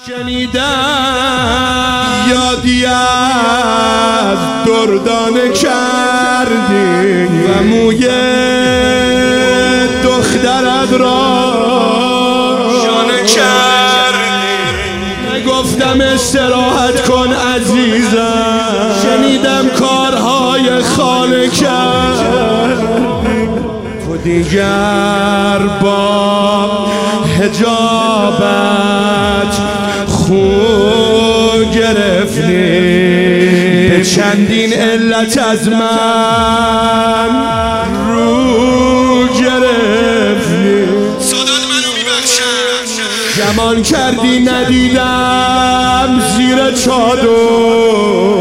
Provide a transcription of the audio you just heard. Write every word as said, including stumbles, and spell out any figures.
شنیدم یادی از دردانه کردی و موی دخترت را شانه کردی. نگفتم استراحت کن عزیزم، شنیدم کارهای خانه کردی. تو دیگر با حجابت خون گرفتی، به چندین علت از من رو گرفتی. سادات منو میبخشن، گمان کردی ندیدم زیر چادر